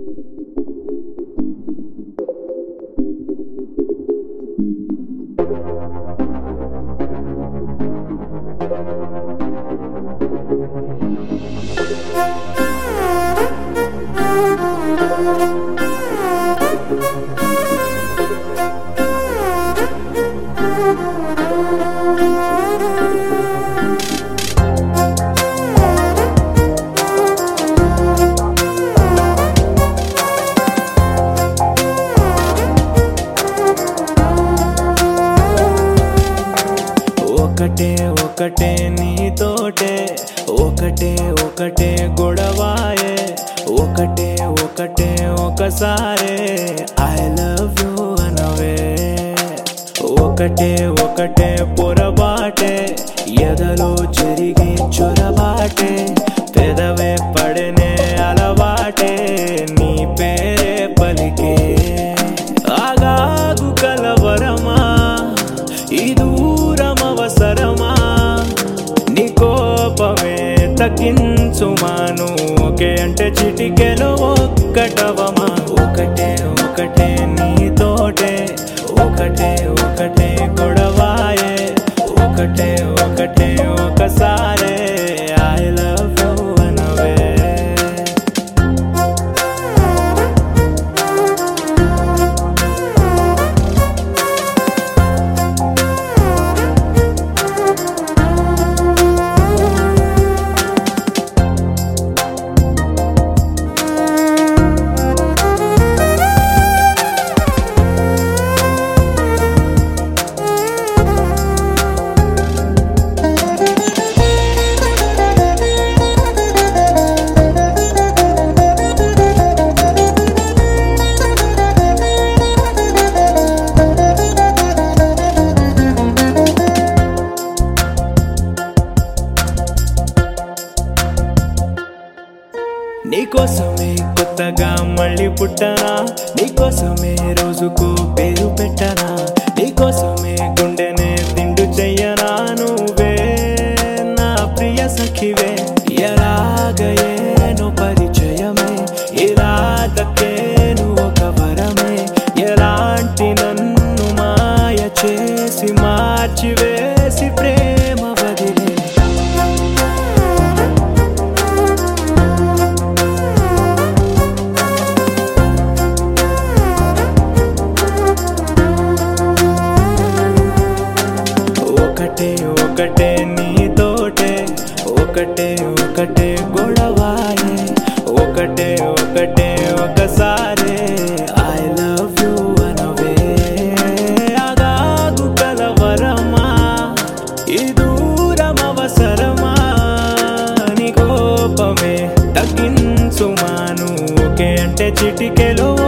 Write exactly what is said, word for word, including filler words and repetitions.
ఒకటే ఒకటే నీతోటే ఒకటే ఒకటే గొడవాయే ఒకటే ఒకటే ఒకసారే ఐ లవ్ యూ అనవే ఒకటే ఒకటే పొరబాటే ఎదలో జరిగే చొరబాటే పెదవే పడనే అలవాటే నీ పేరే పలికే ఆగాగు కలవరమా ఈ దూరం అవసరమా నీ కోపమే తగ్గించుమాను ఒకే అంటే చిటికెలో ఒక్కటవమా ఒకటే ఒకటే నీతోటే ఒకటే ఒకటే గొడవాయే ఒకటే ఒకటే ఒకసారే ఐ లవ్ యూ అనవే నీకోసమే కొత్తగా మళ్ళీ పుట్టనా నీకోసమే రోజుకు పేరు పెట్టనా నీకోసమే గుండెనే తిండు చెయ్యనా నువ్వే నా ప్రియ సఖివే ఎలాగయేను పరిచయమే ఇలా దక్కేను ఒక వరమే ఎలాంటి నన్ను మాయ చేసి మార్చివేసి ప్రేమ వదిలే ఒకటే ఒకటే నీతోటే ఒకటే ఒకటే గొడవాయే ఒకటే ఒకటే ఒకసారి ఐ లవ్ యూ అనవే ఆగాగు కలవరమా ఈ దూరం అవసరమా నీ కోపమే తగ్గించుమాను ఒకే అంటే చిటికెలో